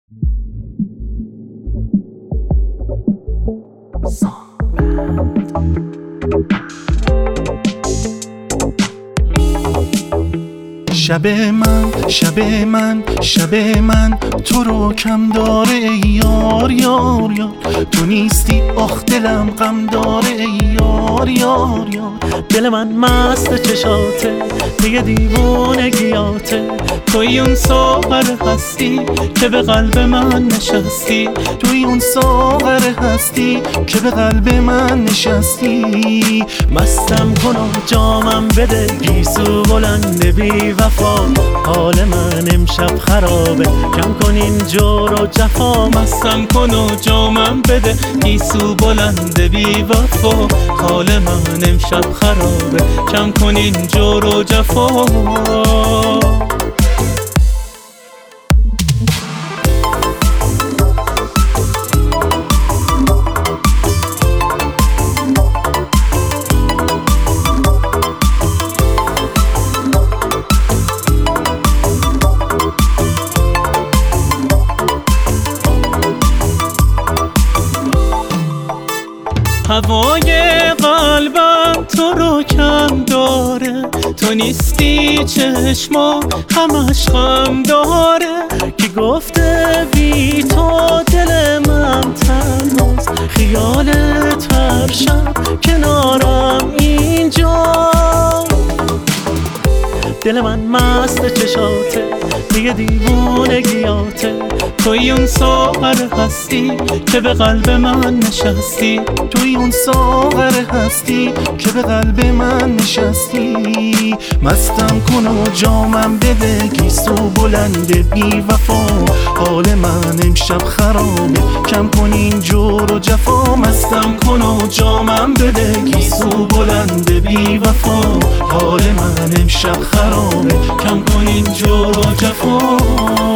شب من تو رو کم داره ای یار یار یار، تو نیستی آخ دلم غم داره ای یار یار یار. دل من مست چشاته، دیگه دیوونگیاته، توی اون ساغر هستی که به قلب من نشستی، توی اون ساغر هستی که به قلب من نشستی. مستم کن و جامم بده، گیسو بلند بی وفا، حال من امشب خرابه، کم کن این جور و جفا. مستم کن و جامم بده، گیسو بلند بی وفا، حال من امشب خرابه، کم کن این جور و جفا. هوای قلبم تو رو کم داره، تو نیستی چشما همش غم داره. کی گفته بی تو دل من تنهاست، خیالت هر شب کنارم اینجا. دل من مست چشاته، دیگه دیوونگیاته، توی اون ساغر هستی که به قلب من نشستی، توی اون ساغر هستی که به قلب من نشستی. مستم کن و جامم بده، گیسو بلند بی وفا، حال من امشب خرابه، کم کن این جور و جفا. مستم کن و جامم بده، گیسو بلند بی وفا، حال من امشب خرابه، کم کن این جور و جفا.